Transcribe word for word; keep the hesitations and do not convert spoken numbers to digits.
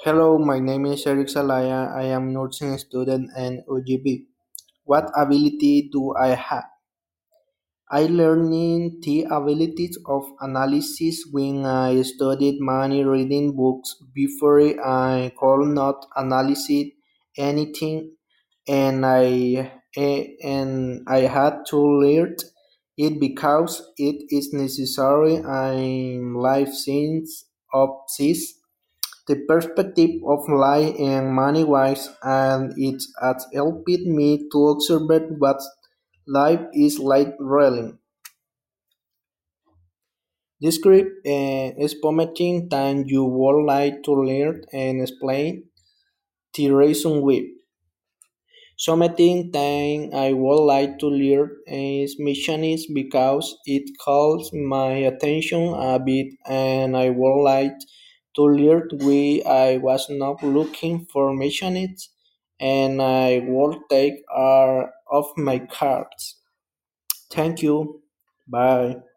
Hello, my name is Eric Salaya. I am nursing student in U G B. What ability do I have? I learned the abilities of analysis when I studied many reading books before I could not analyze anything, and I eh, and I had to learn it because it is necessary in life science of this the perspective of life in many ways, and it has helped me to observe what life is like really. Describe a spotting time you would like to learn and explain the reason why. Something that I would like to learn is mechanics because it calls my attention a bit and I would like to learn why I was not looking for mechanics and I will take are of my cards. Thank you. Bye.